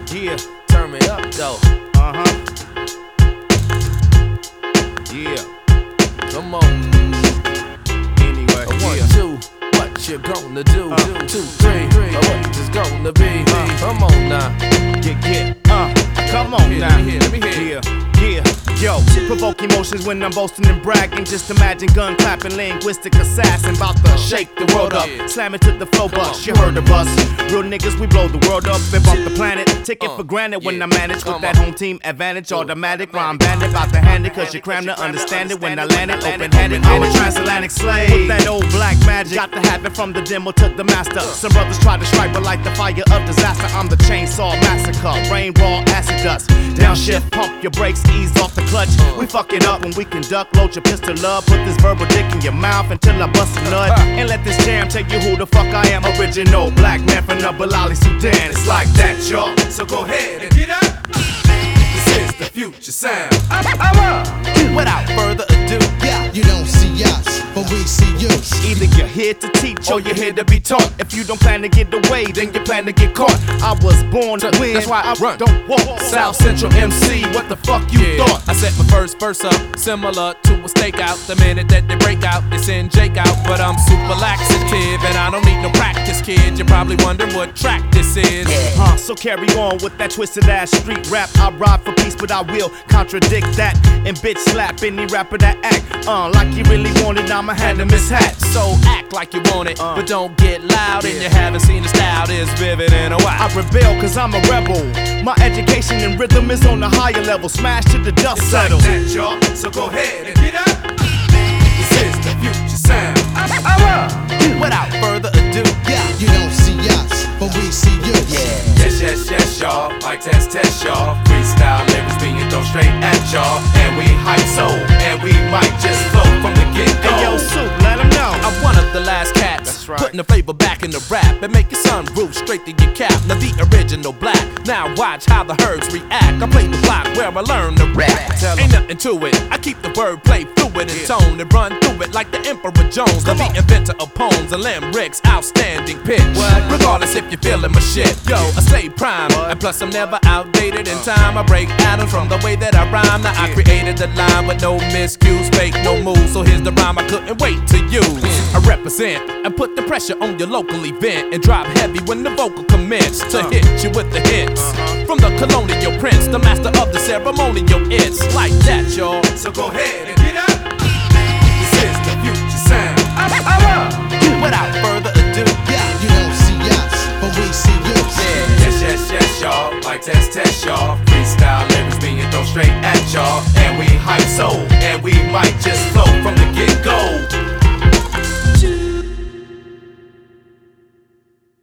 Yeah, turn me up though. Yeah, come on. Anyway, one, two, what you gonna do? 2, 3, what it's gonna be? Come on now, Come on now. let me hear. Yeah, yo, provoke emotions when I'm boasting and bragging. Just imagine gun clapping, linguistic assassin, about to shake the world up, slam it to the flow bus. You heard of us, real niggas, we blow the world up and bump the planet. Take it for granted when I manage with that home team advantage, automatic rhyme bandit, about to hand it, cause you cram to understand it when I land it, open-handed. I'm a transatlantic slave with that old black magic, got to have it from the demo to the master. Some brothers try to strike, but like the fire of disaster, I'm the chainsaw massacre, rain, raw, acid dust. Downshift, pump your brakes, ease off the clutch. We fuck it up when we conduct. Load your pistol up, put this verbal dick in your mouth until I bust a nut. And let this jam tell you who the fuck I am. Original black man from the Balali, Sudan. It's like that, y'all. So go ahead and get up. This is the future sound. Without further ado, You don't see us, but we see you. Either you're here to teach or you're here to be taught. If you don't plan to get away, then you plan to get caught. I was born to win, that's why I run. Don't walk. South Central MC, what the fuck you thought? I set my first verse up, similar to a stakeout. The minute that they break out, they send Jake out. But I'm super laxative and I don't need no practice, kid. You're probably wondering what track this is. So carry on with that twisted ass street rap. I ride for peace, but I will contradict that and bitch slap any rapper that act like you really want it. I'ma hand him his hat. So act like you want it, but don't get loud. And you haven't seen the style this vivid in a while. I rebel cause I'm a rebel. My education and rhythm is on a higher level. Smash to the dust settle. Like that, y'all. So go ahead and get up. This is the future sound. Without further ado, You don't see us, but we see you. Yes, y'all. Mic test, y'all. Freestyle lyrics being thrown straight at y'all. And we hype so, and we might just flow from the get-go. Hey, yo, Soup, let him know. I'm one of the last cats. That's right. Putting the flavor back in the rap and make your sunroof straight to your cap. Now the original black. Now watch how the herds react. I play the block where I learn to rap. Ain't nothing to it. I keep the wordplay fluid in tone and run through it like the Emperor Jones. The inventor of poems and limericks, outstanding pitch. Regardless if you're feeling my shit, yo, I stay prime. And plus I'm never outdated in time. I break atoms from the way that I rhyme. Now I created the line with no miscues, fake no moves. So here's the rhyme I couldn't wait to use. I represent and put the pressure on your local event and drop heavy when the vocal commence to hit you with the hits. From the colonial prince, the master of the ceremonial, it's like that, y'all. So go ahead and get up. This is the future sound. Without further ado, You don't see us, but we see you. Yes, y'all. Mic test, y'all. Freestyle lyrics being thrown straight at y'all. And we hype so, and we might just flow